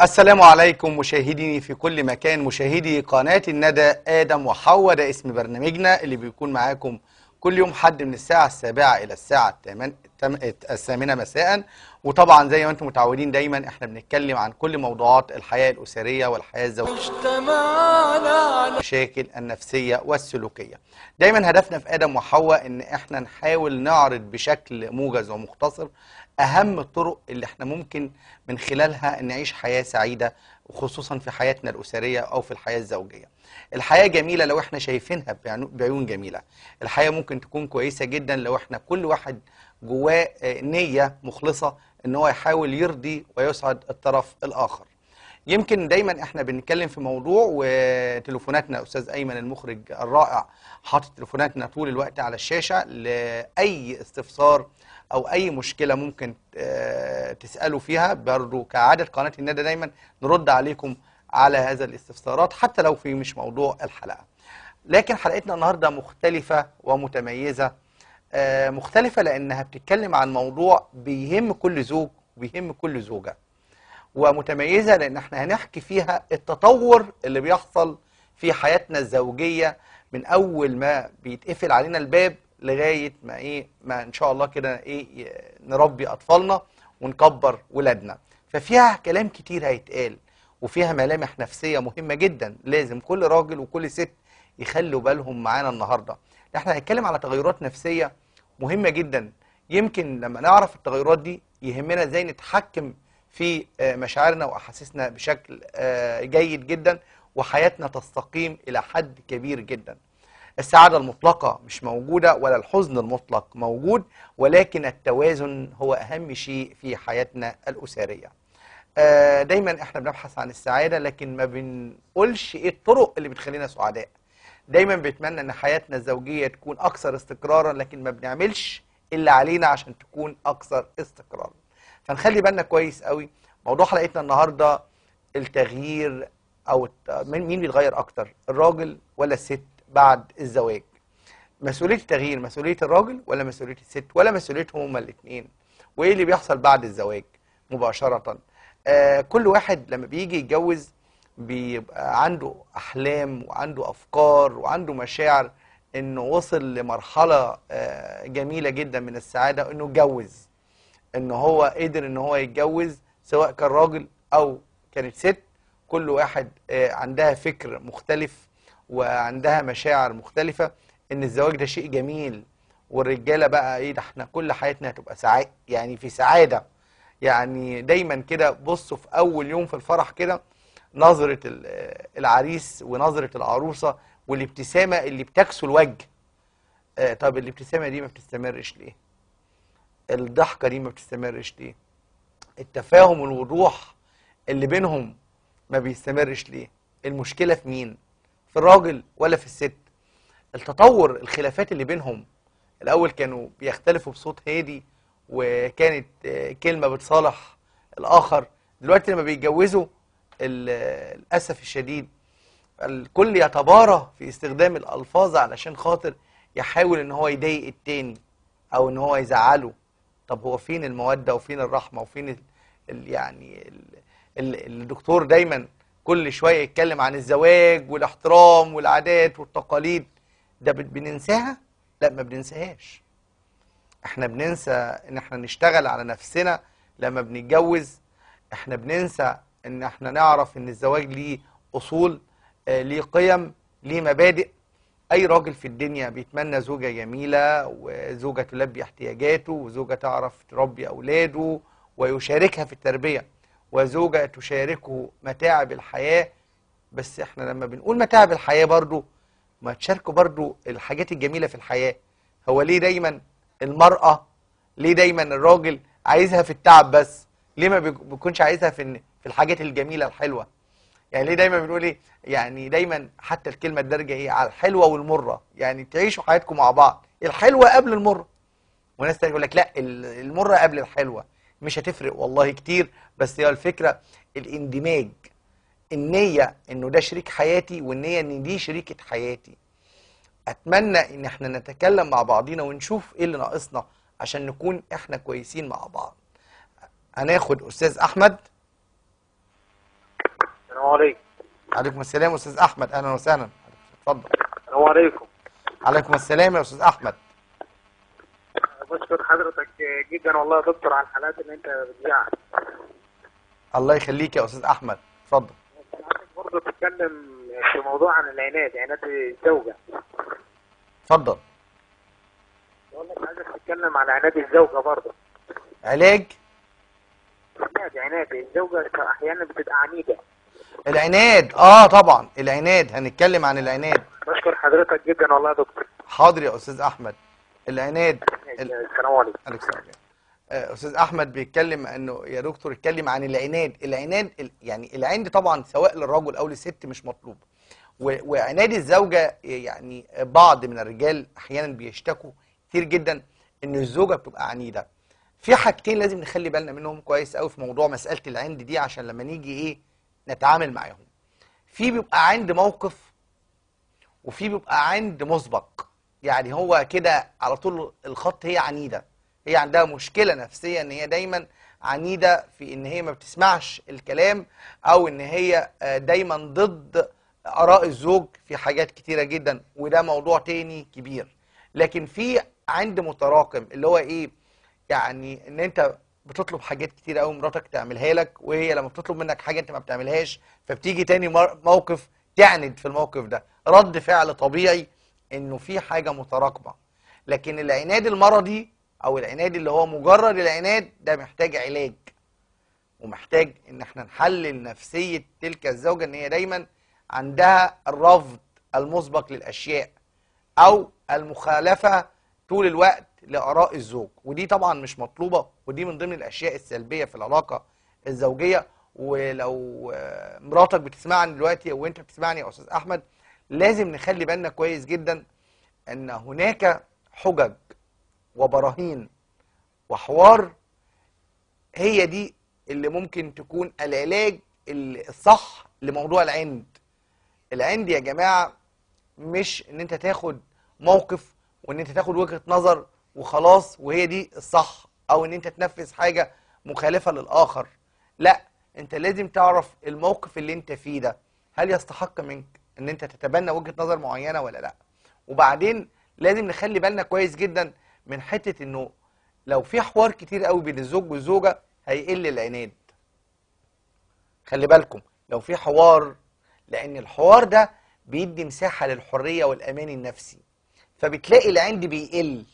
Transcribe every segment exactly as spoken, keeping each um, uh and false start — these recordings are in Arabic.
السلام عليكم مشاهديني في كل مكان، مشاهدي قناة الندى. آدم وحواء ده اسم برنامجنا اللي بيكون معاكم كل يوم حد من الساعة السابعة إلى الساعة الثامنة مساء. وطبعا زي ما انتم متعودين دايما احنا بنتكلم عن كل موضوعات الحياة الأسرية والحياة الزوجية، المشاكل النفسية والسلوكية. دايما هدفنا في آدم وحواء ان احنا نحاول نعرض بشكل موجز ومختصر أهم الطرق اللي احنا ممكن من خلالها نعيش حياة سعيدة، وخصوصا في حياتنا الأسرية أو في الحياة الزوجية. الحياة جميلة لو احنا شايفينها بعيون جميلة. الحياة ممكن تكون كويسة جدا لو احنا كل واحد جواه نية مخلصة ان هو يحاول يرضي ويسعد الطرف الآخر. يمكن دايما احنا بنتكلم في موضوع، وتليفوناتنا أستاذ أيمن المخرج الرائع حاطط تليفوناتنا طول الوقت على الشاشة لأي استفسار أو أي مشكلة ممكن تسألوا فيها. برضو كعادة قناة الندى دايما نرد عليكم على هذا الاستفسارات حتى لو في مش موضوع الحلقة. لكن حلقتنا النهاردة مختلفة ومتميزة. مختلفة لأنها بتتكلم عن موضوع بيهم كل زوج وبيهم كل زوجة، ومتميزة لأن احنا هنحكي فيها التطور اللي بيحصل في حياتنا الزوجية من أول ما بيتقفل علينا الباب لغاية ما إيه ما إن شاء الله كده إيه نربي أطفالنا ونكبر ولادنا. ففيها كلام كتير هيتقال، وفيها ملامح نفسية مهمة جدا لازم كل راجل وكل ست يخلوا بالهم معانا النهاردة. احنا هنتكلم على تغيرات نفسية مهمة جدا. يمكن لما نعرف التغيرات دي يهمنا ازاي نتحكم في مشاعرنا وأحاسيسنا بشكل جيد جدا، وحياتنا تستقيم إلى حد كبير جدا. السعادة المطلقة مش موجودة ولا الحزن المطلق موجود، ولكن التوازن هو أهم شيء في حياتنا الأسرية. دايما احنا بنبحث عن السعادة لكن ما بنقولش ايه الطرق اللي بتخلينا سعداء. دايما بنتمنى ان حياتنا الزوجية تكون أكثر استقرارا، لكن ما بنعملش اللي علينا عشان تكون أكثر استقرارا. فنخلي بالنا كويس قوي. موضوع حلقتنا النهاردة التغيير، او مين بيتغير اكتر، الراجل ولا الست بعد الزواج؟ مسؤولية التغيير مسؤولية الراجل ولا مسؤولية الست، ولا مسؤوليتهم هما الاثنين؟ وايه اللي بيحصل بعد الزواج مباشرة؟ آه كل واحد لما بيجي يتجوز بيبقى عنده احلام وعنده افكار وعنده مشاعر انه وصل لمرحلة آه جميلة جدا من السعادة انه اتجوز، ان هو قدر ان هو يتجوز، سواء كان راجل او كانت ست. كل واحد عندها فكر مختلف وعندها مشاعر مختلفة ان الزواج ده شيء جميل. والرجالة بقى ايه ده، احنا كل حياتنا هتبقى سعادة، يعني في سعادة. يعني دايما كده بصوا في اول يوم في الفرح كده نظرة العريس ونظرة العروسة والابتسامة اللي بتكسو الوجه. طب الابتسامة دي ما بتستمرش ليه؟ الضحكة دي ما بتستمرش ليه؟ التفاهم والوضوح اللي بينهم ما بيستمرش ليه؟ المشكلة في مين؟ في الراجل ولا في الست؟ التطور الخلافات اللي بينهم، الأول كانوا بيختلفوا بصوت هادي وكانت كلمة بتصالح الآخر. دلوقتي لما بيتجوزوا للأسف الشديد الكل يتبارى في استخدام الألفاظ علشان خاطر يحاول ان هو يضايق التاني او ان هو يزعله. طب هو فين المودة وفين الرحمة وفين ال ال يعني ال ال الدكتور دايما كل شوية يتكلم عن الزواج والاحترام والعادات والتقاليد، ده بننساها؟ لا ما بننساهاش. احنا بننسى ان احنا نشتغل على نفسنا لما بنتجوز. احنا بننسى ان احنا نعرف ان الزواج ليه اصول، آه ليه قيم، ليه مبادئ. اي راجل في الدنيا بيتمنى زوجة جميلة وزوجة تلبي احتياجاته وزوجة تعرف تربي اولاده ويشاركها في التربية، وزوجة تشاركه متاعب الحياة. بس احنا لما بنقول متاعب الحياة برضو ما تشاركوا برضو الحاجات الجميلة في الحياة. هو ليه دايما المرأة، ليه دايما الراجل عايزها في التعب بس؟ ليه ما بيكونش عايزها في في الحاجات الجميلة الحلوة؟ يعني ليه دايما بنقول ايه، يعني دايما حتى الكلمة الدارجة ايه على الحلوة والمرة، يعني تعيشوا حياتكم مع بعض، الحلوة قبل المرة. وناس تاني يقول لك لا المرة قبل الحلوة. مش هتفرق والله كتير، بس هي الفكرة الاندماج، النية انه ده شريك حياتي والنية ان دي شريكة حياتي. اتمنى ان احنا نتكلم مع بعضينا ونشوف ايه اللي ناقصنا عشان نكون احنا كويسين مع بعض. هناخد استاذ احمد. عليكم. عليكم السلام استاذ احمد، اهلا وسهلا. اتفضل. السلام عليكم. عليكم السلام يا استاذ احمد. بشكر حضرتك جدا والله يا دكتور على الحالات اللي انت بتذيعها. الله يخليك يا استاذ احمد، اتفضل. عايزك برضه تتكلم في موضوع عن العناد، عناد الزوجه. اتفضل. بقول لك عايزك تتكلم على عناد الزوجه برضه. علاج عناد عناد الزوجه احيانا بتبقى عنيده. العناد، اه طبعا العناد، هنتكلم عن العناد. بشكر حضرتك جدا والله يا دكتور. حاضر يا استاذ احمد. العناد ال... السلام عليكم. عليكم السلام. آه، استاذ احمد بيتكلم انه يا دكتور اتكلم عن العناد. العناد ال... يعني العند طبعا سواء للرجل او للست مش مطلوب، و... وعناد الزوجه، يعني بعض من الرجال احيانا بيشتكوا كتير جدا ان الزوجه بتبقى عنيده. في حاجتين لازم نخلي بالنا منهم كويس قوي في موضوع مساله العند دي، عشان لما نيجي ايه نتعامل معاهم. في بيبقى عند موقف، وفي بيبقى عند مسبق. يعني هو كده على طول الخط هي عنيده، هي عندها مشكله نفسيه ان هي دايما عنيده في ان هي ما بتسمعش الكلام، او ان هي دايما ضد اراء الزوج في حاجات كتيره جدا، وده موضوع تاني كبير. لكن في عند متراكم اللي هو ايه، يعني ان انت بتطلب حاجات كتير قوي مراتك تعملها لك، وهي لما بتطلب منك حاجه انت ما بتعملهاش، فبتيجي تاني موقف تعند في الموقف ده. رد فعل طبيعي انه في حاجه متراكمه. لكن العناد المرضي او العناد اللي هو مجرد العناد ده محتاج علاج، ومحتاج ان احنا نحلل نفسيه تلك الزوجه، ان هي دايما عندها الرفض المسبق للاشياء او المخالفه طول الوقت لآراء الزوج، ودي طبعا مش مطلوبة، ودي من ضمن الأشياء السلبية في العلاقة الزوجية. ولو مراتك بتسمعني دلوقتي وانت بتسمعني يا أستاذ أحمد، لازم نخلي بالنا كويس جدا أن هناك حجج وبراهين وحوار، هي دي اللي ممكن تكون العلاج الصح لموضوع العند. العند يا جماعة مش ان انت تاخد موقف وان انت تاخد وجهة نظر وخلاص وهي دي الصح، او ان انت تنفذ حاجة مخالفة للآخر. لا، انت لازم تعرف الموقف اللي انت فيه ده هل يستحق منك ان انت تتبنى وجهة نظر معينة ولا لا. وبعدين لازم نخلي بالنا كويس جدا من حتة انه لو في حوار كتير قوي بين الزوج والزوجة هيقل العناد. خلي بالكم لو في حوار، لان الحوار ده بيدي مساحة للحرية والأمان النفسي، فبتلاقي العند بيقل،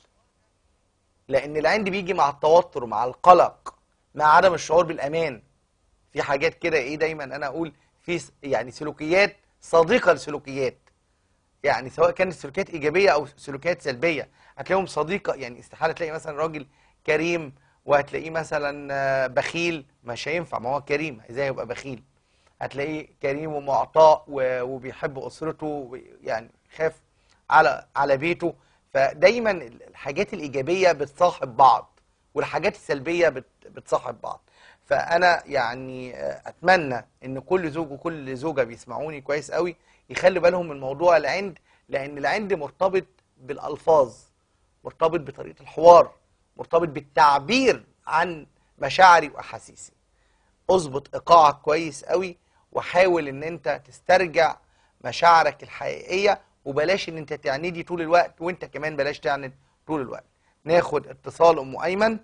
لأن العند بيجي مع التوتر، مع القلق، مع عدم الشعور بالأمان. في حاجات كده إيه دايما أنا أقول في يعني سلوكيات صديقة لسلوكيات، يعني سواء كانت سلوكيات إيجابية أو سلوكيات سلبية هتلاقيهم صديقة. يعني استحالة تلاقي مثلا راجل كريم وهتلاقيه مثلا بخيل، مش هينفع، ما هو كريم ازاي يبقى بخيل؟ هتلاقيه كريم ومعطاء وبيحب اسرته، يعني خاف على على بيته. فدايما الحاجات الايجابيه بتصاحب بعض، والحاجات السلبيه بتصاحب بعض. فانا يعني اتمنى ان كل زوج وكل زوجه بيسمعوني كويس قوي يخلي بالهم من موضوع العند، لان العند مرتبط بالالفاظ، مرتبط بطريقه الحوار، مرتبط بالتعبير عن مشاعري واحاسيسي. اظبط ايقاعك كويس قوي، وحاول ان انت تسترجع مشاعرك الحقيقيه، وبلاش ان انت تعندي طول الوقت، وانت كمان بلاش تعند طول الوقت. ناخد اتصال ام ايمن.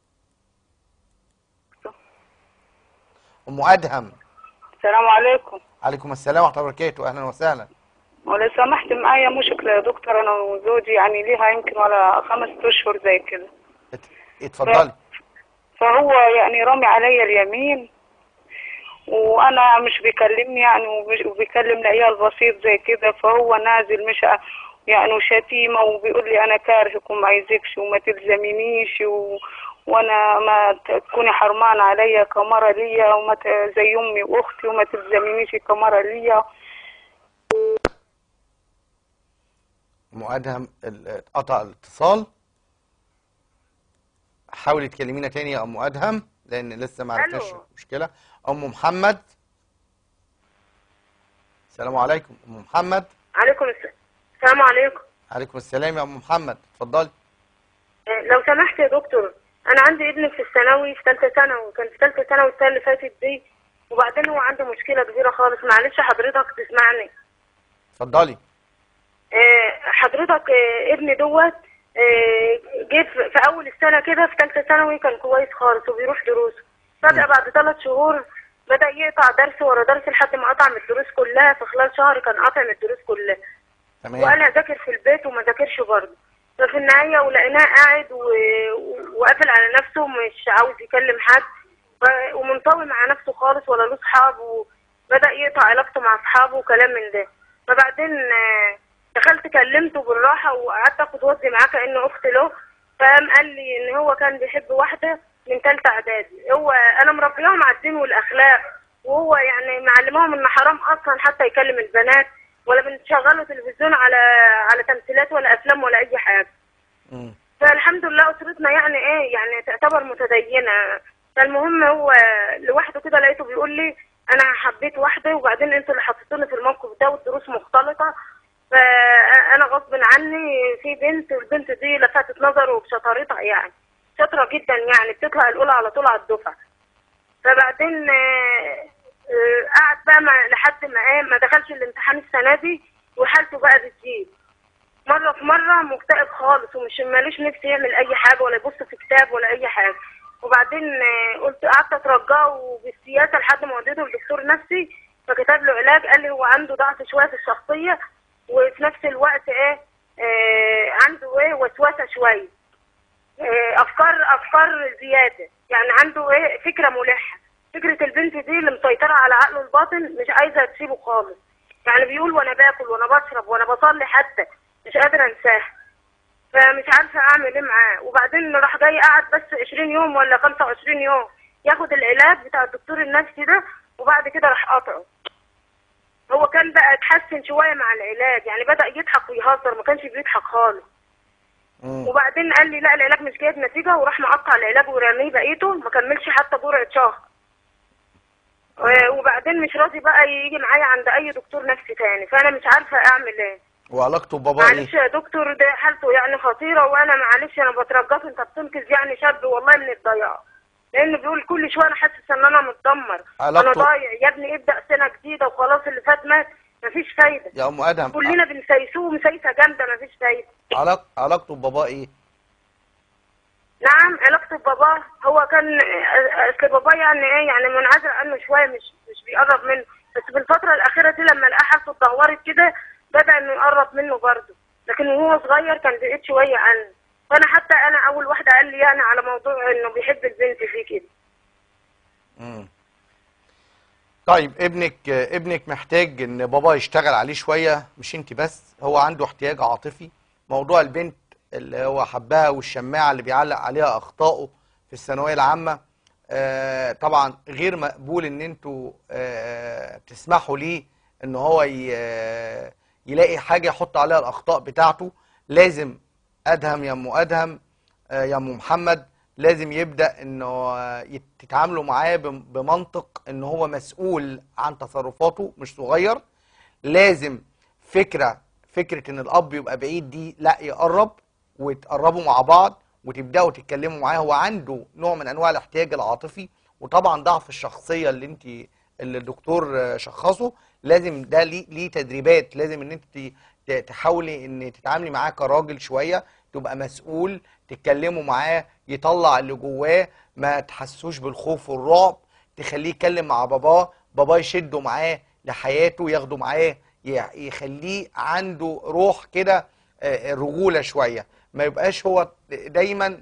ام ادهم. السلام عليكم. عليكم السلام ورحمه الله وبركاته، اهلا وسهلا. ولو سمحت معايا مشكله يا دكتور، انا وزوجي يعني ليها يمكن ولا خمس اشهر زي كده. اتفضلي. فهو يعني رامي عليا اليمين، وانا مش بيكلمني يعني، وبيكلم العيال بسيط زي كده، فهو نازل مش يعني شتيمه، وبيقول لي انا كارهك وما عايزكش وما تلزمينيش، و... وانا ما تكوني حرمان عليا كمره ليا، وما ت... زي امي واختي، وما تلزمينيش كمره ليا. ام ادهم اتقطع الاتصال، حاولي تكلمينا تاني يا ام ادهم لان لسه ما عرفناش المشكله. ام محمد. السلام عليكم ام محمد. عليكم السلام. السلام عليكم. عليكم السلام يا ام محمد، اتفضلي. لو سمحت يا دكتور، انا عندي ابن في الثانوي في ثالثه ثانوي، كان في ثالثه ثانوي السنه اللي فاتت دي، وبعدين هو عنده مشكله كبيره خالص. معلش حضرتك تسمعني؟ اتفضلي. آه، حضرتك آه، ابني دوت آه، جه في في اول السنه كده في ثالثه ثانوي كان كويس خالص وبيروح دروسه. فجاه بعد ثلاث شهور بدا يقطع درس ورا درس لحد ما قطع من الدروس كلها. في خلال شهر كان قاطع من الدروس كلها. تمام. وقال هذاكر في البيت وما ذاكرش برضه. ففي النهايه ولقيناه قاعد و- و- وقافل على نفسه ومش عاوز يكلم حد ف- ومنطوي مع نفسه خالص ولا له صحاب، وبدا يقطع علاقته مع اصحابه وكلام من ده. فبعدين آه، دخلت كلمته بالراحه وقعدت اخد ودي معاه كانه اخت له. فقام قال لي ان هو كان بيحب واحده من ثالثه اعدادي. هو انا مربياهم على الدين والاخلاق، وهو يعني معلماهم ان حرام اصلا حتى يكلم البنات، ولا بنشغله تلفزيون على على تمثيلات ولا افلام ولا اي حاجه. مم. فالحمد لله اسرتنا يعني ايه يعني تعتبر متدينه. فالمهم هو لوحده كده لقيته بيقول لي انا حبيت واحده وبعدين انتوا اللي حطيتوني في الموقف ده والدروس مختلطه. فانا غصب عني في بنت، والبنت دي لفتت نظره بشطارتها، يعني شاطره جدا، يعني بتطلع الاولى على طول على الدفعه. فبعدين آه، آه، قعد بقى مع لحد ما ايه ما دخلش الامتحان السنه دي وحالته بقى بتزيد. مره في مره مكتئب خالص ومش مالوش نفسي يعمل اي حاجه ولا يبص في كتاب ولا اي حاجه. وبعدين آه، قلت قعدت اترجاه بالسياسه لحد ما وديته لدكتور نفسي فكتب له علاج. قال لي هو عنده ضعف شويه في الشخصيه وفي نفس الوقت ايه آه عنده ايه وسوسه شويه، آه افكار افكار زياده، يعني عنده ايه فكره ملحه. فكره البنت دي اللي مسيطره على عقله الباطن مش عايزه تسيبه خالص. يعني بيقول وانا باكل وانا بشرب وانا بصلي حتى مش قادره انساها. فمش عارفه اعمل ايه معاه. وبعدين راح جاي قعد بس عشرين يوم ولا خمسة وعشرين يوم ياخد العلاج بتاع الدكتور النفسي ده، وبعد كده راح قاطعه. هو كان بقى اتحسن شويه مع العلاج، يعني بدا يضحك ويهزر، ما كانش بيضحك خالص. مم. وبعدين قال لي لا العلاج مش جايب نتيجه، وراح مقطع العلاج وراميه بقيته، ما كملش حتى جرعه شهر. وبعدين مش راضي بقى يجي معايا عند اي دكتور نفسي تاني. فانا مش عارفه اعمل ايه. وعلاقته ببابا معلش ايه؟ يا دكتور ده حالته يعني خطيره، وانا معلش انا بترجاك انت بتنقذ يعني شاب والله من الضياع، لانه بيقول كل شويه انا حاسس ان انا متدمر، انا علاقته ضايع. يا ابني ابدا سنه جديده وخلاص، اللي فات مات مفيش فايده. يا ام ادهم كلنا بنسيسوه مسيسه جامده مفيش فايده. علاق... علاقته ببابا ايه؟ نعم علاقته بباباه هو كان اصل باباه يعني ايه يعني منعزل عنه شويه، مش مش بيقرب منه. بس في الفتره الاخيره دي لما لقى حالته اتدهورت كده بدا انه يقرب منه برضه، لكن وهو صغير كان بعيد شويه عنه. فانا حتى انا اول واحده قال لي يعني على موضوع انه بيحب البنت فيه كده. مم. طيب ابنك ابنك محتاج ان بابا يشتغل عليه شويه، مش انت بس، هو عنده احتياج عاطفي. موضوع البنت اللي هو حبها والشماعه اللي بيعلق عليها اخطائه في الثانويه العامه، آه طبعا غير مقبول ان انتوا آه تسمحوا ليه ان هو ي- يلاقي حاجه يحط عليها الاخطاء بتاعته. لازم ادهم يا ام ادهم آه يا ام محمد لازم يبدا انه يت- تتعاملوا معاه بم- بمنطق ان هو مسؤول عن تصرفاته مش صغير. لازم فكره فكره ان الاب يبقى بعيد دي لا، يقرب وتقربوا مع بعض وتبداوا تتكلموا معاه. هو عنده نوع من انواع الاحتياج العاطفي وطبعا ضعف الشخصيه اللي انت اللي الدكتور شخصه. لازم ده ليه ليه تدريبات، لازم ان انت ت- تحاولي ان تتعاملي معاه كراجل شويه، تبقى مسؤول، تتكلموا معاه يطلع اللي جواه، ما تحسوش بالخوف والرعب، تخليه يتكلم مع باباه، باباه يشده معاه لحياته، ياخده معاه ي- يخليه عنده روح كده آه، رجوله شويه، ما يبقاش هو دايما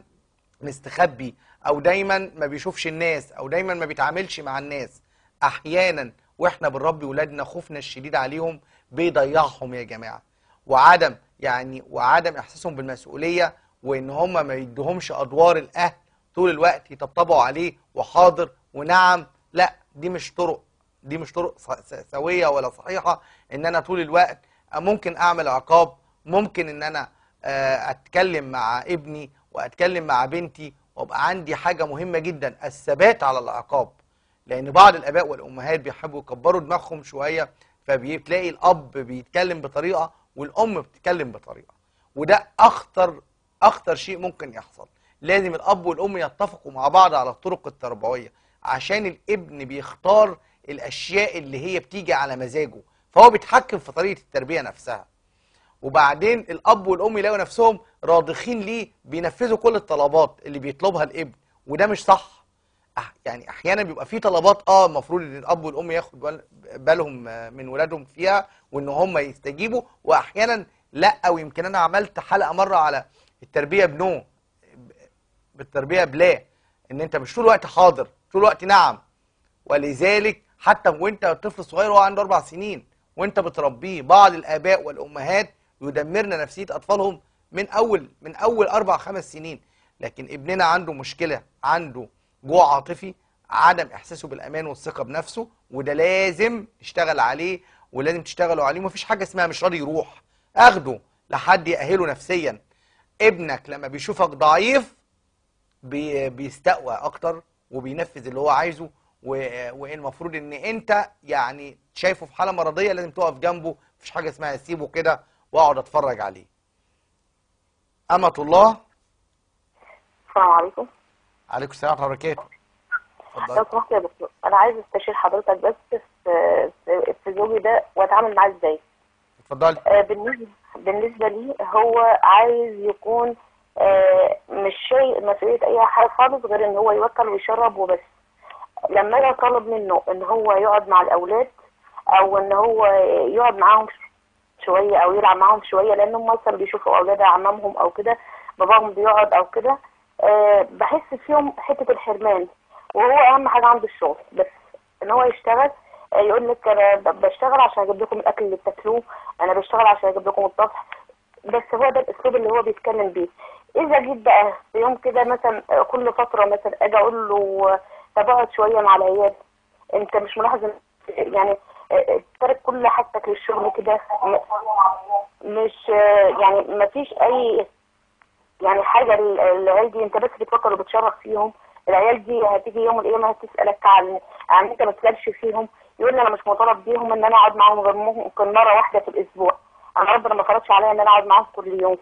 مستخبي او دايما ما بيشوفش الناس او دايما ما بيتعاملش مع الناس. احيانا واحنا بنربي ولادنا خوفنا الشديد عليهم بيضيعهم يا جماعه، وعدم يعني وعدم احساسهم بالمسؤوليه، وان هم ما يدوهمش ادوار الاهل طول الوقت يطبطبوا عليه وحاضر ونعم. لا، دي مش طرق دي مش طرق س- س- سويه ولا صحيحه. ان انا طول الوقت ممكن اعمل عقاب، ممكن ان انا آه، اتكلم مع ابني واتكلم مع بنتي وابقى عندي حاجه مهمه جدا، الثبات على العقاب. لان بعض الاباء والامهات بيحبوا يكبروا دماغهم شويه، فبتلاقي الاب بيتكلم بطريقه والام بتتكلم بطريقه، وده اخطر اخطر شيء ممكن يحصل. لازم الاب والام يتفقوا مع بعض على الطرق التربويه، عشان الابن بيختار الاشياء اللي هي بتيجي على مزاجه، فهو بيتحكم في طريقه التربيه نفسها. وبعدين الاب والام يلاقوا نفسهم راضخين ليه، بينفذوا كل الطلبات اللي بيطلبها الابن، وده مش صح. أح يعني احيانا بيبقى في طلبات اه المفروض ان الاب والام ياخد بال- بالهم من ولادهم فيها وان هم يستجيبوا، واحيانا لا. ويمكن انا عملت حلقه مره على التربيه بنو، بالتربيه بلا، ان انت مش طول الوقت حاضر، طول الوقت نعم. ولذلك حتى وانت طفل صغير وهو عنده اربع سنين وانت بتربيه، بعض الاباء والامهات يدمرن نفسيه اطفالهم من اول من اول اربع خمس سنين. لكن ابننا عنده مشكله، عنده جوع عاطفي، عدم احساسه بالامان والثقه بنفسه، وده لازم نشتغل عليه ولازم تشتغلوا عليه. مفيش حاجه اسمها مش راضي يروح، اخده لحد يأهله نفسيا. ابنك لما بيشوفك ضعيف بي بيستقوى اكتر وبينفذ اللي هو عايزه، والمفروض ان انت يعني شايفه في حاله مرضيه لازم تقف جنبه، مفيش حاجه اسمها اسيبه كده واقعد اتفرج عليه. أمة الله. السلام عليكم. عليكم السلام ورحمه الله وبركاته. اتفضل. لو سمحت يا دكتور، انا عايز استشير حضرتك بس في في, في زوجي ده واتعامل معاه ازاي. اتفضلي. آه بالنسبه بالنسبه لي هو عايز يكون آه مش شايل مسؤوليه اي حاجه خالص غير ان هو يوكل ويشرب وبس. لما انا طالب منه ان هو يقعد مع الاولاد او ان هو يقعد معاهم شويه او يلعب معاهم شويه، لانهم مثلا بيشوفوا اولاد عمامهم او كده باباهم بيقعد او كده، أه بحس فيهم حته الحرمان. وهو اهم حاجه عنده الشغل بس، ان هو يشتغل. أه يقول لك انا بشتغل عشان اجيب لكم الاكل اللي بتاكلوه، انا بشتغل عشان اجيب لكم الطبخ بس. هو ده الاسلوب اللي هو بيتكلم بيه. اذا جيت بقى في يوم كده مثلا كل فتره مثلا اجي اقول له طب اقعد شويه مع العيال، انت مش ملاحظ يعني ترك كل حاجتك للشغل كده، مش يعني ما فيش اي يعني حاجه. العيال دي انت بس بتفكر وبتشرف فيهم، العيال دي هتيجي يوم القيامه هتسالك عن عن انت ما تسالش فيهم. يقول لي انا مش مطالب بيهم ان انا اقعد معاهم غير ممكن مره واحده في الاسبوع، انا ربنا ما فرضش عليا ان انا اقعد معاهم كل يوم.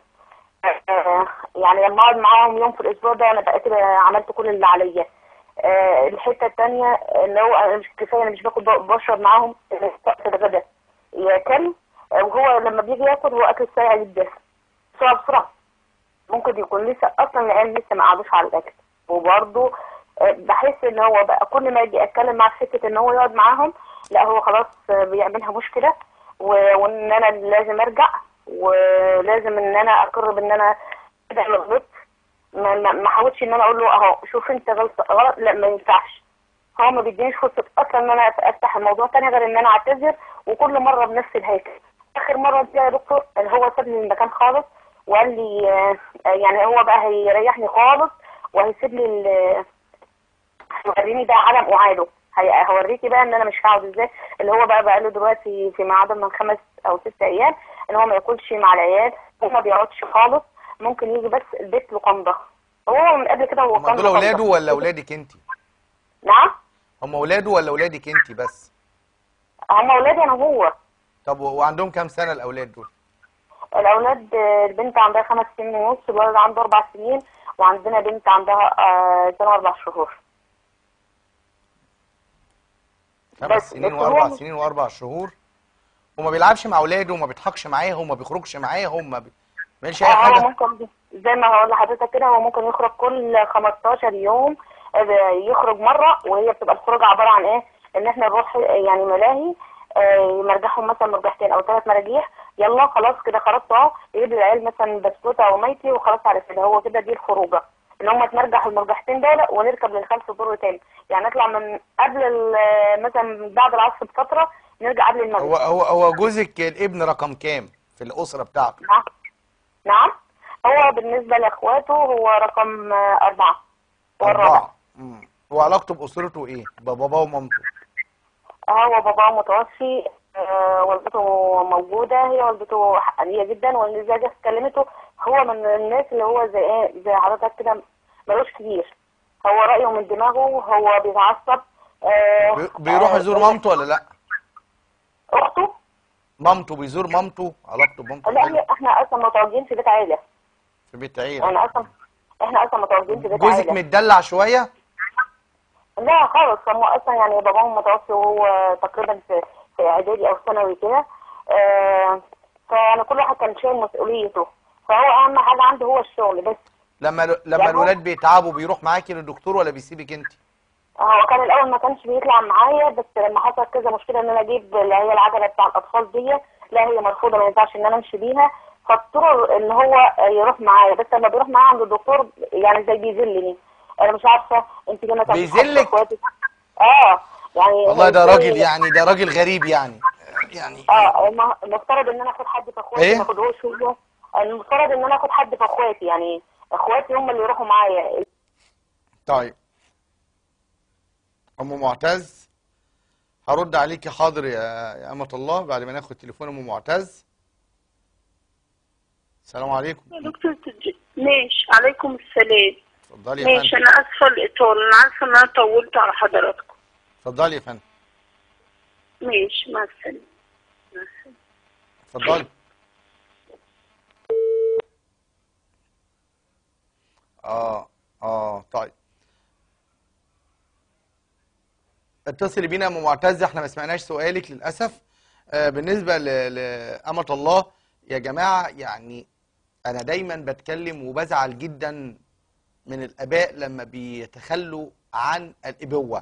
يعني لما اقعد معاهم يوم في الاسبوع ده انا بقى كده عملت كل اللي عليا. أه الحته الثانيه ان هو انا مش كفايه، انا مش باكل بشرب معاهم وقت الغدا ياكل، وهو لما بيجي ياكل هو اكل سريع جدا بسرعه بسرعه، ممكن يكون لسه اصلا العيال لسه ما قعدوش على الاكل. وبرده أه بحس ان هو بقى كل ما اجي اتكلم مع حته ان هو يقعد معاهم لا هو خلاص بيعملها مشكله، وان انا لازم ارجع ولازم ان انا اقر بان انا كده غلطت. ما ما حاولتش ان انا اقول له اهو شوف انت غلط غلط، لا ما ينفعش. هو ما بيدينيش فرصه اصلا ان انا افتح الموضوع تاني غير ان انا اعتذر، وكل مره بنفس الهيكل. اخر مره دي يا دكتور هو ساب لي المكان خالص وقال لي آه يعني هو بقى هيريحني خالص وهيسيب لي هيوريني ده عدم اعاده، هوريكي بقى ان انا مش هقعد ازاي. اللي هو بقى بقى له دلوقتي في ميعاد من خمس او ست ايام ان هو ما ياكلش مع العيال وما بيقعدش خالص، ممكن يجي بس البيت لقمضه. هو من قبل كده هو هم دول اولاده ولا اولادك انت؟ نعم؟ هم اولاده ولا اولادك انت بس؟ هم اولادي انا وهو. طب وعندهم كام سنه الاولاد دول؟ الاولاد البنت عندها خمس سنين ونص، الولد عنده اربع سنين، وعندنا بنت عندها آه سنه اربع شهور. خمس سنين واربع سنين واربع شهور، وما بيلعبش مع اولاده وما بيضحكش معاهم وما بيخرجش معاهم، ما بيعملش اي حاجه. هو ممكن زي ما هقول لحضرتك كده هو ممكن يخرج كل خمستاشر يوم، يخرج مره، وهي بتبقى الخروجه عباره عن ايه؟ ان احنا نروح يعني ملاهي يمرجحهم مثلا مرجحتين او ثلاث مراجيح، يلا خلاص كده خرجت اهو، يجيب العيال مثلا بسكوته او ميتي وخلاص على كده. هو كده دي الخروجه ان هم تمرجح المرجحتين دول ونركب للخلف دور تاني، يعني نطلع من قبل مثلا بعد العصر بفتره نرجع قبل المغرب. هو هو هو جوزك الابن رقم كام في الاسره بتاعته؟ نعم نعم هو بالنسبه لاخواته هو رقم اربعه. اربعه. امم هو علاقته باسرته ايه؟ بباباه ومامته؟ هو باباه متوفي، آه والدته موجوده، هي والدته حقانيه جدا، واللي جت كلمته هو من الناس اللي هو زي ايه زي حضرتك كده ملوش كبير، هو رايه من دماغه، هو بيتعصب. آه بيروح آه يزور مامته ولا لا؟ اخته؟ مامته بيزور مامته؟ علاقته بمامته؟ لا احنا اصلا متواجدين في بيت عيله. في بيت عيله؟ احنا اصلا احنا اصلا متواجدين في بيت جوزك عيله. متدلع شويه؟ لا خالص، هم اصلا يعني باباهم متوفي وهو تقريبا في في اعدادي او ثانوي كده. آه فيعني كل واحد كان شايل مسؤوليته، فهو اهم حاجه عنده هو الشغل بس. لما لما يعني الولاد بيتعبوا بيروح معاكي للدكتور ولا بيسيبك انت؟ هو كان الاول ما كانش بيطلع معايا، بس لما حصل كذا مشكله ان انا اجيب اللي هي العجله بتاع الاطفال دي، لا هي مرفوضه ما ينفعش ان انا امشي بيها، فاضطر ان هو يروح معايا. بس لما بيروح معايا عند الدكتور يعني زي بيذلني، انا مش عارفه انت ليه ما تعمليش حاجه في بيذلك؟ اخواتك. اه يعني والله ده إزاي- راجل، يعني ده راجل غريب يعني يعني اه الم- المفترض ان انا اخد حد في اخواتي ايه؟ ما اخدهوش هو. المفترض ان انا اخد حد في اخواتي، يعني اخواتي هم اللي يروحوا معايا. طيب ام معتز، هرد عليكي حاضر يا يا أمة الله بعد ما ناخد تليفون ام معتز. السلام عليكم. يا دكتور تج- ماشي، عليكم السلام. اتفضلي يا ماشي، فندم. انا اسفه الاطاله، انا عارفه ان انا طولت على حضراتكم. اتفضلي يا فندم. ماشي، مع السلامه. مع السلامه. اتفضلي. اه اه طيب اتصلي بينا يا ام معتزه، احنا ما سمعناش سؤالك للاسف. آه بالنسبه ل- لأمة الله يا جماعه، يعني انا دايما بتكلم وبزعل جدا من الاباء لما بيتخلوا عن الابوه،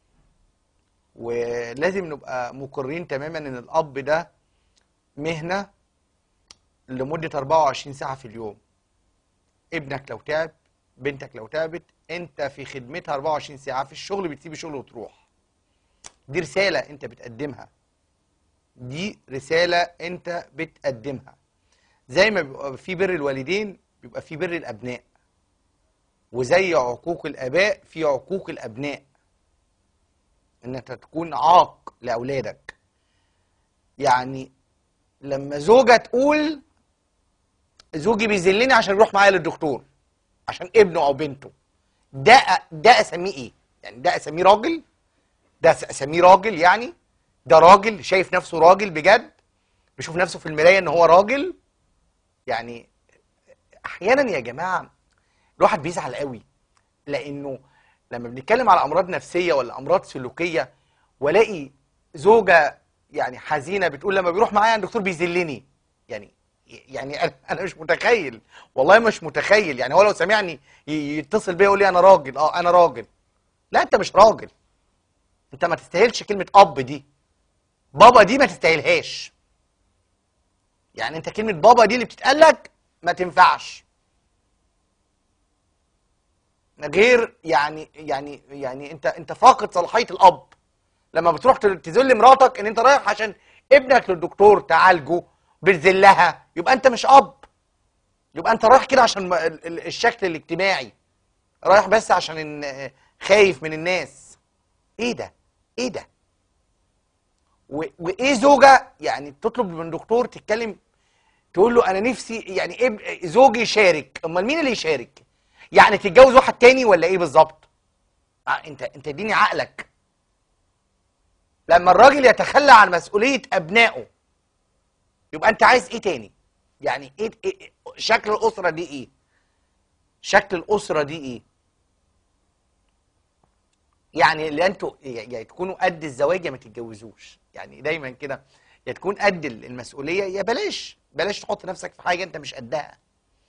ولازم نبقى مقرين تماما ان الاب ده مهنه لمده أربعة وعشرين ساعه في اليوم. ابنك لو تعب، بنتك لو تعبت، انت في خدمتها أربعة وعشرين ساعه، في الشغل بتسيب الشغل وتروح. دي رساله انت بتقدمها، دي رساله انت بتقدمها. زي ما بيبقى في بر الوالدين بيبقى في بر الابناء، وزي عقوق الاباء في عقوق الابناء، ان انت تكون عاق لاولادك. يعني لما زوجة تقول زوجي بيذلني عشان يروح معايا للدكتور عشان ابنه او بنته، ده ده اسميه ايه؟ يعني ده اسميه راجل؟ ده اسميه راجل؟ يعني ده راجل شايف نفسه راجل بجد، بيشوف نفسه في المرايه ان هو راجل؟ يعني احيانا يا جماعه الواحد بيزعل قوي، لانه لما بنتكلم على امراض نفسيه ولا امراض سلوكيه والاقي زوجه يعني حزينه بتقول لما بيروح معايا عند الدكتور بيذلني، يعني يعني انا انا مش متخيل، والله مش متخيل. يعني هو لو سمعني ي- يتصل بيا يقول لي انا راجل، اه انا راجل. لا انت مش راجل، انت ما تستاهلش كلمه اب دي، بابا دي ما تستاهلهاش. يعني انت كلمه بابا دي اللي بتتقال لك ما تنفعش. غير يعني يعني يعني انت انت فاقد صلاحيه الاب لما بتروح تذل مراتك ان انت رايح عشان ابنك للدكتور تعالجه بتذلها، يبقى انت مش اب، يبقى انت رايح كده عشان ال- ال- الشكل الاجتماعي، رايح بس عشان إن خايف من الناس. ايه ده؟ ايه ده؟ و- وايه زوجه يعني تطلب من دكتور تتكلم تقول له انا نفسي يعني اب زوجي يشارك؟ امال مين اللي يشارك؟ يعني تتجوز واحد تاني ولا ايه بالظبط؟ آه انت انت اديني عقلك. لما الراجل يتخلى عن مسؤوليه ابنائه يبقى انت عايز ايه تاني؟ يعني ايه, إيه شكل الاسره دي؟ ايه شكل الاسره دي؟ ايه يعني اللي انتوا يا تكونوا قد الزواج يا ما تتجوزوش. يعني دايما كده، يا تكون قد المسؤوليه يا بلاش بلاش تحط نفسك في حاجه انت مش قدها.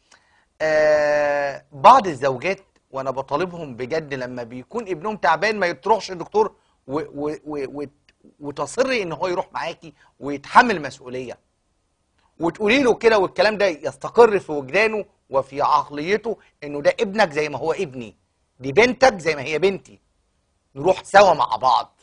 آه بعض الزوجات وانا بطالبهم بجد لما بيكون ابنهم تعبان ما يتروحش الدكتور و و و و وتصري ان هو يروح معاكي ويتحمل مسؤوليه، وتقولي له كده والكلام ده يستقر في وجدانه وفي عقليته انه ده ابنك زي ما هو ابني، دي بنتك زي ما هي بنتي، نروح سوا مع بعض.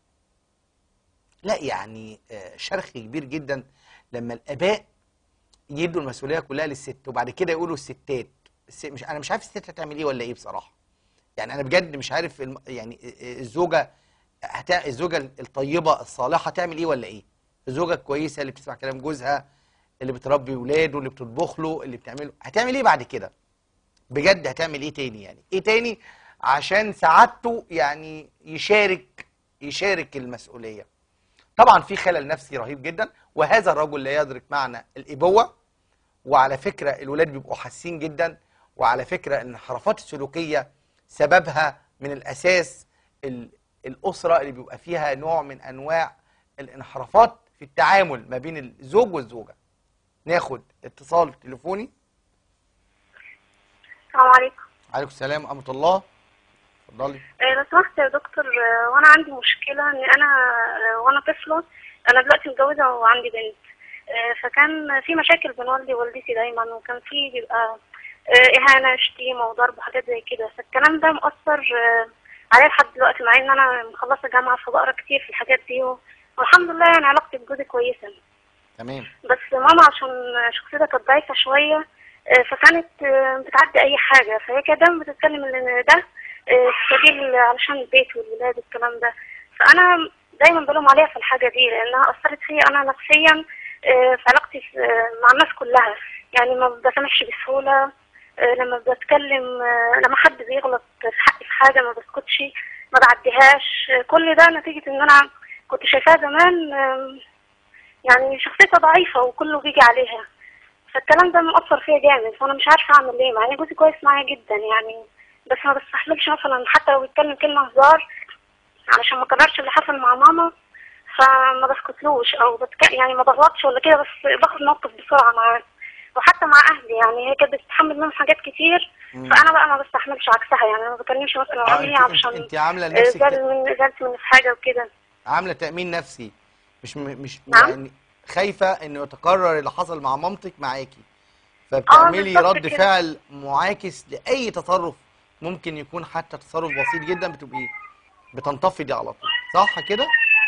لا يعني آه شرخ كبير جدا لما الاباء يدوا المسؤوليه كلها للست وبعد كده يقولوا الستات الست مش انا مش عارف الست هتعمل ايه ولا ايه بصراحه. يعني انا بجد مش عارف الم... يعني الزوجه هت... الزوجه الطيبه الصالحه تعمل ايه ولا ايه؟ الزوجه الكويسه اللي بتسمع كلام جوزها، اللي بتربي ولاده، اللي بتطبخ له، اللي بتعمله، هتعمل ايه بعد كده؟ بجد هتعمل ايه تاني؟ يعني ايه تاني عشان سعادته يعني يشارك يشارك المسؤوليه؟ طبعا في خلل نفسي رهيب جدا، وهذا الرجل لا يدرك معنى الابوه. وعلى فكرة الولاد بيبقوا حاسين جدا، وعلى فكرة ان الانحرافات السلوكية سببها من الاساس ال- الاسره اللي بيبقى فيها نوع من انواع الانحرافات في التعامل ما بين الزوج والزوجه. ناخد اتصال تليفوني. السلام عليكم. عليكم السلام ورحمه الله. اتفضلي. آه، لو سمحت يا دكتور، آه، وانا عندي مشكله ان انا آه، وانا طفله، انا دلوقتي متجوزه وعندي بنت. آه، فكان في مشاكل بين والدي ووالدتي دايما، وكان في بيبقى آه، اهانه شتيمه وضرب وحاجات زي كده. فالكلام ده مؤثر آه، عليا لحد دلوقتي، مع ان انا مخلصه جامعه فبقرا كتير في الحاجات دي، والحمد لله يعني علاقتي بجوزي كويسه. تمام. بس ماما عشان شخصيتها كانت ضعيفة شوية، آه، فكانت آه، بتعدي أي حاجة، فهي كانت دايما بتتكلم إن ده آه، سبيل علشان البيت والولاد والكلام ده. فأنا دايما بلوم عليها في الحاجة دي، لأنها أثرت فيا أنا نفسيا آه، في علاقتي في- آه، مع الناس كلها. يعني ما بسامحش بسهولة، آه، لما بتكلم، آه، لما حد بيغلط في حقي في حاجة ما بسكتش، ما بعديهاش. آه، كل ده نتيجة إن أنا كنت شايفاها زمان آه، يعني شخصيتها ضعيفة وكله بيجي عليها. فالكلام ده مأثر فيا جامد، فأنا مش عارفة أعمل إيه، مع إن جوزي كويس معايا جدا يعني، بس ما بستحملش مثلا حتى لو بيتكلم كلمة هزار علشان ما كررش اللي حصل مع ماما، فما بسكتلوش أو بتك... يعني ما بغلطش ولا كده، بس باخد موقف بسرعة معاه. وحتى مع أهلي يعني هي كانت بتتحمل منهم حاجات كتير، مم. فأنا بقى ما بستحملش عكسها. يعني ما بكلمش مثلا اه أهلي انت انت علشان انت عامله آه، لنفسك ت- زعل من زعلت مني في حاجة وكده. عامله تامين نفسي، مش م- مش نعم؟ يعني خايفه انه يتكرر اللي حصل مع مامتك معاكي، اه فبتعملي بالظبط رد كده. فعل معاكس لاي تصرف ممكن يكون حتى تصرف بسيط جدا، بتبقي بتنتفضي على طول، صح كده؟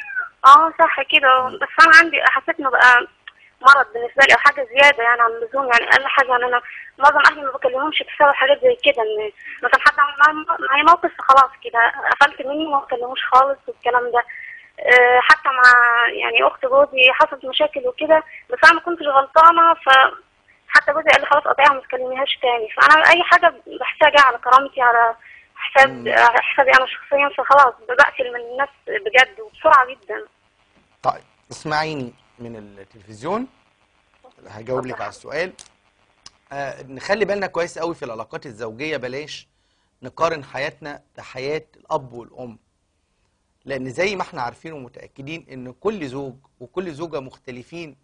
اه صح كده، مم. بس انا عندي حسيت انه بقى مرض بالنسبه لي او حاجه زياده يعني عن اللزوم. يعني اقل حاجه يعني انا معظم اهلي ما بكلمهمش بسبب حاجات زي كده، ان مثلا حد عمل معايا معايا موقف فخلاص كده قفلت مني وما بكلموش خالص والكلام ده. آه، حتى مع يعني اخت جوزي حصلت مشاكل وكده، بس انا ما كنتش غلطانه، ف حتى جوزي قال لي خلاص قطعيها ما تكلميهاش تاني. فانا اي حاجه بحسها جايه على كرامتي، على حساب مم. على حسابي انا شخصيا، فخلاص بقفل من الناس بجد وبسرعه جدا. طيب اسمعيني من التلفزيون، هجاوب لك على السؤال. آه نخلي بالنا كويس قوي في العلاقات الزوجيه، بلاش نقارن حياتنا بحياه الاب والام، لان زي ما احنا عارفين ومتاكدين ان كل زوج وكل زوجه مختلفين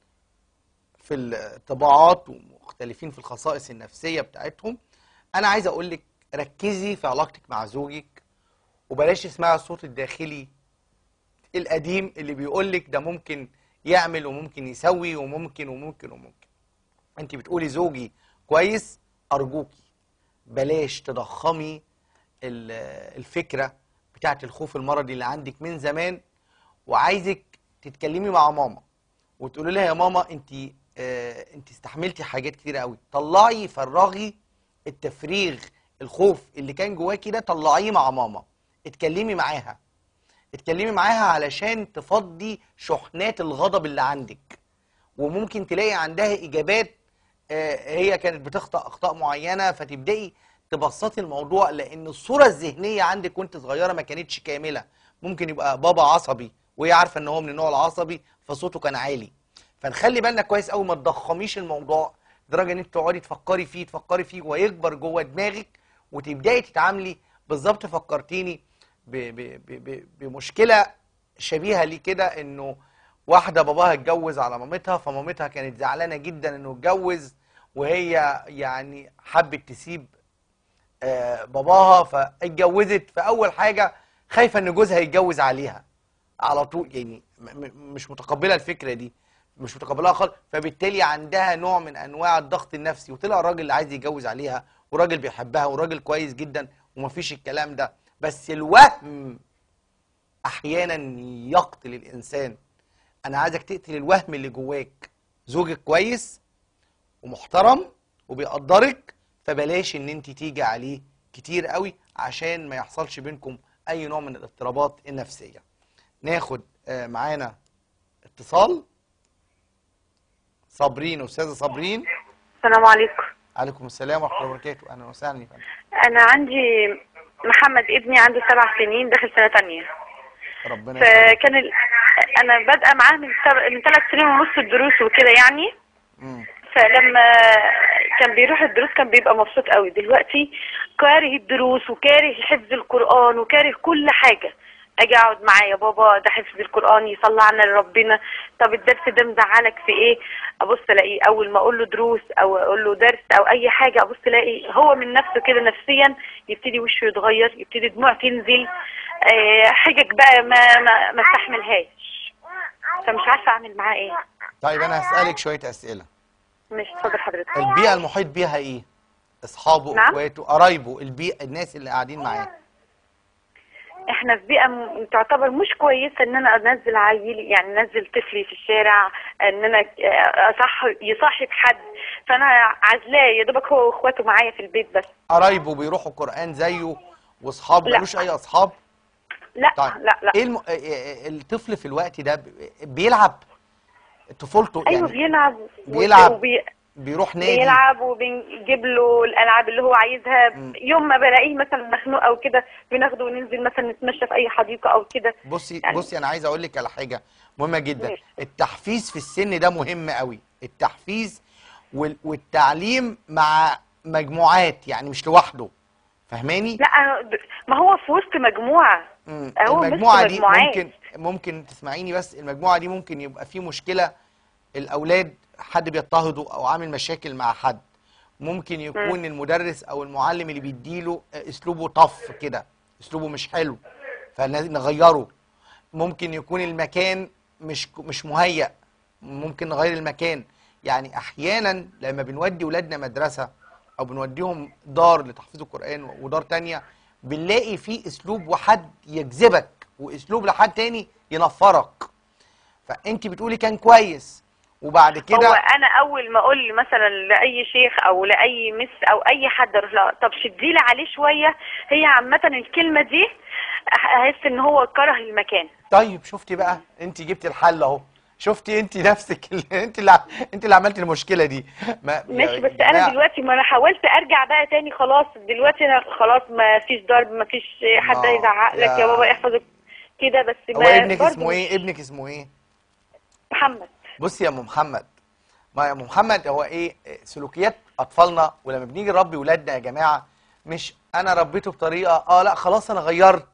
في الطباعات ومختلفين في الخصائص النفسيه بتاعتهم. انا عايز اقول لك ركزي في علاقتك مع زوجك، وبلاش تسمعي الصوت الداخلي القديم اللي بيقول لك ده ممكن يعمل وممكن يسوي وممكن وممكن وممكن. انت بتقولي زوجي كويس، ارجوكي بلاش تضخمي ال- الفكره بتاعت الخوف المرضي اللي عندك من زمان. وعايزك تتكلمي مع ماما وتقولي لها يا ماما انت آه انت استحملتي حاجات كتيره قوي، طلعي فرغي التفريغ، الخوف اللي كان جواكي ده طلعيه مع ماما، اتكلمي معاها اتكلمي معاها علشان تفضي شحنات الغضب اللي عندك. وممكن تلاقي عندها اجابات، آه، هي كانت بتخطأ اخطاء معينه، فتبداي تبسطي الموضوع، لان الصوره الذهنيه عندك وانت صغيره ما كانتش كامله. ممكن يبقى بابا عصبي وهي عارفه ان هو من النوع العصبي فصوته كان عالي. فنخلي بالنا كويس قوي ما تضخميش الموضوع لدرجه ان انت تقعدي تفكري فيه تفكري فيه ويكبر جوه دماغك وتبداي تتعاملي. بالظبط فكرتيني ب ب ب ب بمشكله شبيهه ليه كده، انه واحده باباها اتجوز على مامتها، فمامتها كانت زعلانه جدا انه اتجوز، وهي يعني حبت تسيب آه، باباها فاتجوزت. فاول حاجه خايفه ان جوزها يتجوز عليها على طول، يعني م- م- مش متقبله الفكره دي، مش متقبلها خالص، فبالتالي عندها نوع من انواع الضغط النفسي. وطلع الراجل اللي عايز يتجوز عليها وراجل بيحبها وراجل كويس جدا ومفيش الكلام ده، بس الوهم احيانا يقتل الانسان. انا عايزك تقتل الوهم اللي جواك. زوجك كويس ومحترم وبيقدرك، فبلاش ان انت تيجي عليه كتير قوي عشان ما يحصلش بينكم اي نوع من الاضطرابات النفسيه. ناخد آه، معانا اتصال. صابرين، استاذه صابرين. السلام عليكم. عليكم السلام ورحمه الله وبركاته. اهلا وسهلا يا فندم. انا عندي محمد ابني عنده سبع سنين داخل سنه تانية. ربنا يخليك. فكان ال... انا بادئه معاه من سب... من ثلاث سنين ونص الدروس وكده يعني. مم. فلما كان بيروح الدروس كان بيبقى مبسوط قوي. دلوقتي كاره الدروس وكاره حفظ القرآن وكاره كل حاجة. اجي اقعد معاه، يا بابا ده حفظ القرآن يصلى لربنا، طب الدرس ده مزعلك في ايه؟ ابص الاقيه اول ما اقول له دروس او اقول له درس او اي حاجة، ابص الاقي هو من نفسه كده نفسيا يبتدي وشه يتغير، يبتدي دموع تنزل، آه حجج بقى ما ما, ما استحملهاش. فمش عارفة اعمل معاه ايه. طيب انا هسألك شوية اسئلة. مش اتفضل حضرتك. البيئة المحيط بيها ايه؟ اصحابه، نعم؟ اخواته، قرايبه، البيئة، الناس اللي قاعدين معاه. احنا في بيئة م- تعتبر مش كويسة ان انا انزل عيلي، يعني انزل طفلي في الشارع، ان انا اصح يصاحب حد، فانا عازلاه يا دوبك هو واخواته معايا في البيت بس. قرايبه بيروحوا قرآن زيه واصحابه؟ لا. ملوش اي اصحاب؟ لا طيب لا لا. ايه الم... إيه- إيه- الطفل في الوقت ده ب- بيلعب طفولته ايوه يعني؟ بيلعب بيلعب وبي... بيروح نادي؟ بيلعب وبنجيب له الالعاب اللي هو عايزها. مم. يوم ما بلاقيه مثلا مخنوق او كده بناخده وننزل مثلا نتمشى في اي حديقة او كده. بصي يعني بصي انا عايز اقول لك على حاجه مهمه جدا. ماشي. التحفيز في السن ده مهم قوي. التحفيز وال- والتعليم مع مجموعات، يعني مش لوحده. فاهماني؟ لا أنا- ما هو في وسط مجموعة. مم. هو وسط المجموعه دي مجموعات. ممكن ممكن تسمعيني بس، المجموعه دي ممكن يبقى في مشكله، الاولاد حد بيضطهده او عامل مشاكل مع حد، ممكن يكون مم. المدرس او المعلم اللي بيديله اسلوبه طف كده، اسلوبه مش حلو فنغيره. ممكن يكون المكان مش مش مهيأ، ممكن نغير المكان. يعني احيانا لما بنودي ولادنا مدرسه او بنوديهم دار لتحفيظ القرآن ودار تانية، بنلاقي فيه اسلوب وحد يجذبك واسلوب لحد تاني ينفرك. فانت بتقولي كان كويس وبعد هو كده انا اول ما اقول مثلا لاي شيخ او لاي مس او اي حد اروح لها طب شديلي عليه شويه، هي عامه الكلمه دي احس ان هو كره المكان. طيب شفتي بقى، انت جبتي الحل اهو. شفتي انت نفسك اللي انت اللي انت اللي عملتي المشكله دي. ما ماشي، يا بس انا جماعة، دلوقتي ما انا حاولت ارجع بقى تاني خلاص. دلوقتي انا خلاص ما فيش ضرب، ما فيش حد ما هيزعق لك يا بابا احفظ كده، بس هو ما ابنك برضه اسمه ايه؟ مش- ابنك اسمه ايه؟ محمد. بصي يا ام محمد، ما يا ام محمد هو ايه سلوكيات اطفالنا، ولما بنيجي نربي ولادنا يا جماعه، مش انا ربيته بطريقه اه لا خلاص انا غيرت،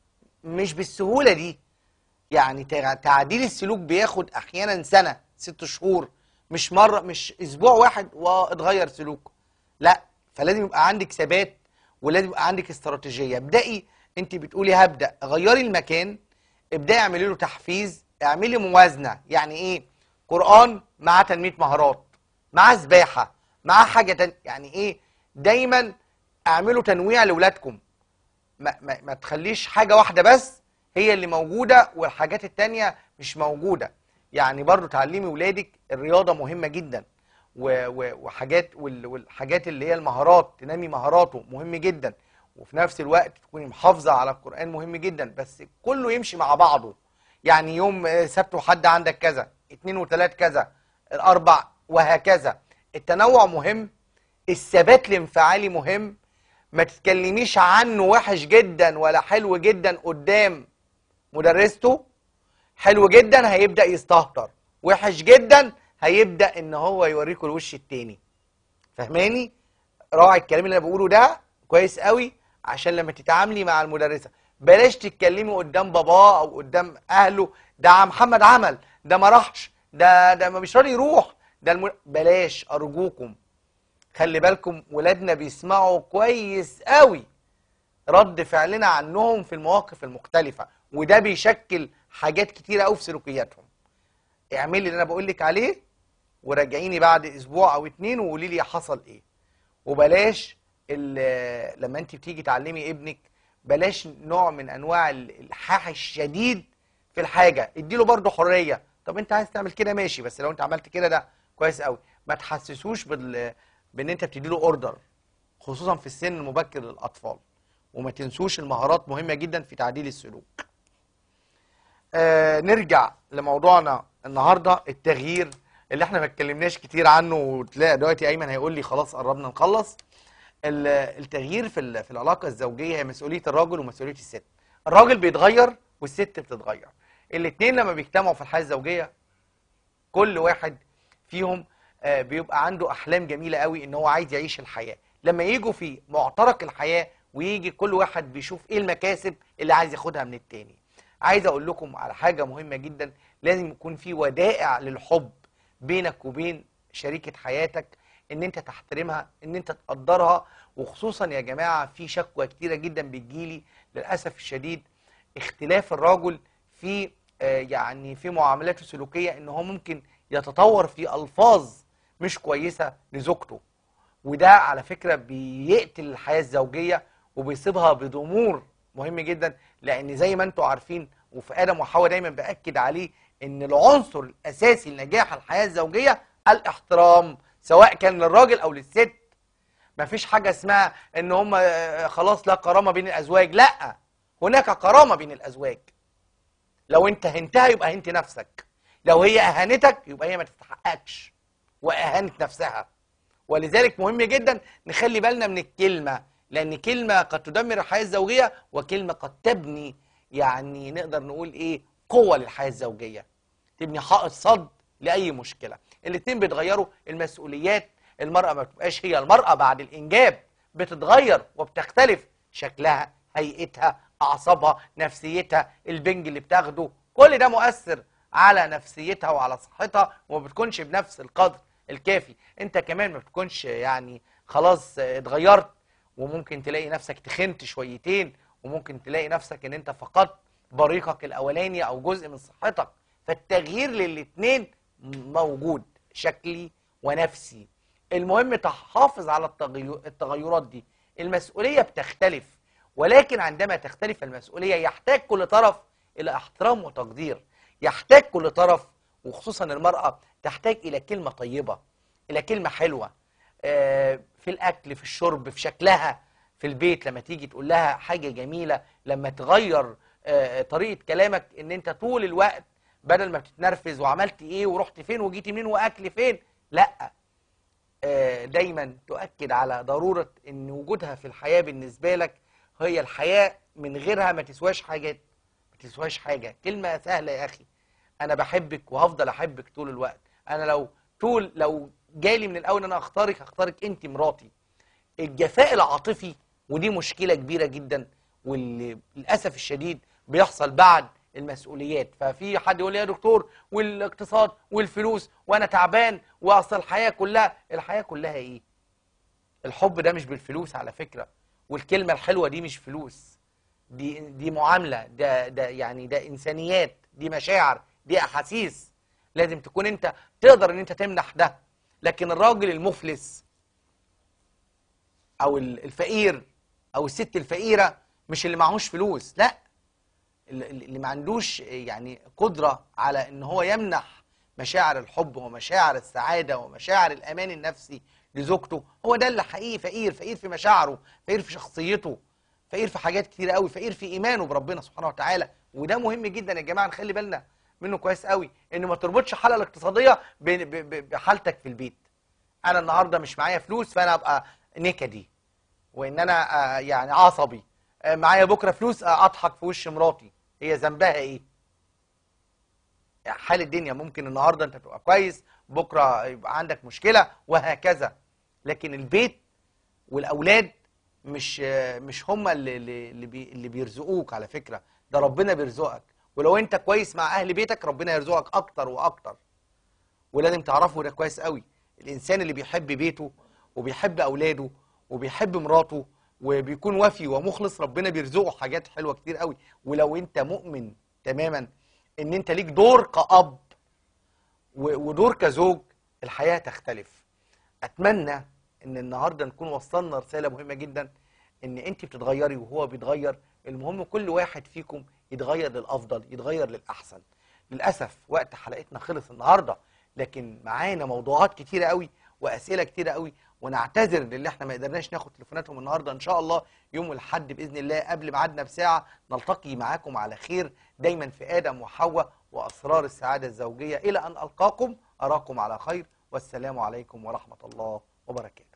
مش بالسهوله دي. يعني تع- تعديل السلوك بياخد احيانا سنه، ست شهور، مش مره، مش اسبوع واحد واتغير سلوكه. لا، فلازم يبقى عندك ثبات ولازم يبقى عندك استراتيجيه. ابدأي، انت بتقولي هبدأ غيري المكان، ابدأي اعملي له تحفيز، اعملي موازنه. يعني ايه؟ قرآن مع تنميه مهارات، مع سباحه، مع حاجه تانية. يعني ايه؟ دايما اعملوا تنويع لاولادكم. ما, ما, ما تخليش حاجة واحدة بس هي اللي موجودة والحاجات التانية مش موجودة. يعني برضو تعلمي ولادك الرياضة مهمة جدا، و- و- وحاجات وال- والحاجات اللي هي المهارات، تنمي مهاراته مهم جدا، وفي نفس الوقت تكوني محافظة على القرآن مهم جدا، بس كله يمشي مع بعضه. يعني يوم آه، سبت وحد عندك كذا، اتنين وتلات كذا، الأربع وهكذا. التنوع مهم، الثبات الانفعالي مهم. ما تتكلميش عنه وحش جدا ولا حلو جدا قدام مدرسته. حلو جدا هيبدأ يستهتر، وحش جدا هيبدأ ان هو يوريكوا الوش التاني. فهماني؟ راعي الكلام اللي انا بقوله ده كويس قوي، عشان لما تتعاملي مع المدرسة بلاش تتكلمي قدام باباه او قدام اهله، ده عم محمد عمل، ده ما راحش، ده ده ما مش راضي يروح، ده الم... بلاش ارجوكم. خلي بالكم ولادنا بيسمعوا كويس قوي رد فعلنا عنهم في المواقف المختلفة، وده بيشكل حاجات كتيرة قوي في سلوكياتهم. اعملي اللي انا بقول لك عليه وراجعيني بعد اسبوع او اتنين وقولي لي حصل ايه. وبلاش ال- لما انت بتيجي تعلمي ابنك بلاش نوع من انواع الالحاح الشديد في الحاجة. اديله برضه حرية. طب انت عايز تعمل كده ماشي، بس لو انت عملت كده ده كويس قوي. ما تحسسوش بال بان انت بتديله اوردر، خصوصا في السن المبكر للاطفال. وما تنسوش المهارات مهمة جدا في تعديل السلوك. آه نرجع لموضوعنا النهاردة، التغيير اللي احنا ما اتكلمناش كتير عنه، وتلاقي دلوقتي ايمن هيقول لي خلاص قربنا نخلص. ال- التغيير في ال- في العلاقة الزوجية هي مسؤولية الراجل ومسؤولية الست. الراجل بيتغير والست بتتغير. الاتنين لما بيجتمعوا في الحياة الزوجية كل واحد فيهم آه بيبقى عنده احلام جميله قوي ان هو عايز يعيش الحياه. لما يجوا في معترك الحياه ويجي كل واحد بيشوف ايه المكاسب اللي عايز ياخدها من التاني. عايز اقول لكم على حاجه مهمه جدا، لازم يكون في ودائع للحب بينك وبين شريكه حياتك، ان انت تحترمها، ان انت تقدرها. وخصوصا يا جماعه في شكوى كتيره جدا بتجيلي للاسف الشديد، اختلاف الرجل في آه يعني في معاملاته السلوكيه، ان هو ممكن يتطور في الفاظ مش كويسه لزوجته، وده على فكره بيقتل الحياه الزوجيه وبيصيبها بضمور مهم جدا. لان زي ما انتم عارفين، وفي ادم وحواء دايما باكد عليه، ان العنصر الاساسي لنجاح الحياه الزوجيه الاحترام، سواء كان للراجل او للست. مفيش حاجه اسمها ان هم خلاص لا كرامه بين الازواج، لا، هناك كرامه بين الازواج. لو انت هنتها يبقى هنت نفسك، لو هي اهانتك يبقى هي ما تستحقكش واهانت نفسها. ولذلك مهم جدا نخلي بالنا من الكلمه، لان كلمه قد تدمر الحياه الزوجيه، وكلمه قد تبني يعني نقدر نقول ايه قوه للحياه الزوجيه، تبني حائط صد لاي مشكله. الاثنين بيتغيروا المسؤوليات، المراه ما بتبقاش هي المراه بعد الانجاب، بتتغير وبتختلف شكلها، هيئتها، اعصابها، نفسيتها، البنج اللي بتاخده، كل ده مؤثر على نفسيتها وعلى صحتها، وما بتكونش بنفس القدر الكافي. انت كمان ما بتكونش يعني خلاص اتغيرت، وممكن تلاقي نفسك تخنت شويتين، وممكن تلاقي نفسك ان انت فقدت بريقك الاولاني او جزء من صحتك. فالتغيير للاثنين موجود، شكلي ونفسي. المهم تحافظ على التغيرات دي. المسؤولية بتختلف، ولكن عندما تختلف المسؤولية يحتاج كل طرف الى احترام وتقدير، يحتاج كل طرف وخصوصا المرأة تحتاج الى كلمة طيبة، الى كلمة حلوة في الاكل، في الشرب، في شكلها، في البيت لما تيجي تقول لها حاجة جميلة، لما تغير طريقة كلامك، ان انت طول الوقت بدل ما بتتنرفز وعملت ايه ورحت فين وجيتي منين واكل فين، لا، دايما تؤكد على ضرورة ان وجودها في الحياة بالنسبة لك هي الحياة، من غيرها ما تسواش حاجة، ما تسواش حاجة. كلمة سهلة يا اخي، انا بحبك وهفضل احبك طول الوقت. انا لو طول لو جالي من الاول انا اختارك هختارك انت مراتي. الجفاء العاطفي ودي مشكلة كبيرة جدا، واللي للاسف الشديد بيحصل بعد المسؤوليات. ففي حد يقول لي يا دكتور والاقتصاد والفلوس وانا تعبان، واصل الحياة كلها، الحياة كلها ايه؟ الحب ده مش بالفلوس على فكرة، والكلمة الحلوة دي مش فلوس، دي دي معاملة، ده ده يعني ده انسانيات، دي مشاعر، دي احاسيس، لازم تكون انت تقدر ان انت تمنح ده. لكن الراجل المفلس او الفقير او الست الفقيرة مش اللي معهوش فلوس، لا، اللي ما عندوش يعني قدرة على ان هو يمنح مشاعر الحب ومشاعر السعادة ومشاعر الامان النفسي لزوجته، هو ده اللي حقيقي فقير. فقير في مشاعره، فقير في شخصيته، فقير في حاجات كتير قوي، فقير في ايمانه بربنا سبحانه وتعالى. وده مهم جدا يا جماعة نخلي بالنا منه كويس قوي، ان ما تربطش الحالة الاقتصادية بحالتك في البيت. انا النهاردة مش معايا فلوس فانا ابقى نكدي، وان انا يعني عصبي. معايا بكرة فلوس اضحك في وش مراتي، هي ذنبها ايه؟ حال الدنيا، ممكن النهارده انت تبقى كويس، بكره يبقى عندك مشكله، وهكذا. لكن البيت والاولاد مش مش هم اللي اللي, بي اللي بيرزقوك على فكره، ده ربنا بيرزقك. ولو انت كويس مع اهل بيتك ربنا يرزقك اكتر واكتر. ولازم تعرفوا ده كويس قوي، الانسان اللي بيحب بيته وبيحب اولاده وبيحب مراته وبيكون وفي ومخلص، ربنا بيرزقه حاجات حلوه كتير قوي. ولو انت مؤمن تماما ان انت ليك دور كأب ودور كزوج، الحياة تختلف. اتمنى ان النهاردة نكون وصلنا رسالة مهمة جدا، ان انت بتتغيري وهو بيتغير. المهم كل واحد فيكم يتغير للافضل، يتغير للاحسن. للاسف وقت حلقتنا خلص النهاردة، لكن معانا موضوعات كتيرة قوي واسئلة كتيرة قوي، ونعتذر للي احنا ما قدرناش ناخد تليفوناتهم النهارده. ان شاء الله يوم الاحد باذن الله قبل ميعادنا بساعه نلتقي معاكم على خير، دايما في ادم وحواء واسرار السعاده الزوجيه. الى ان القاكم اراكم على خير، والسلام عليكم ورحمه الله وبركاته.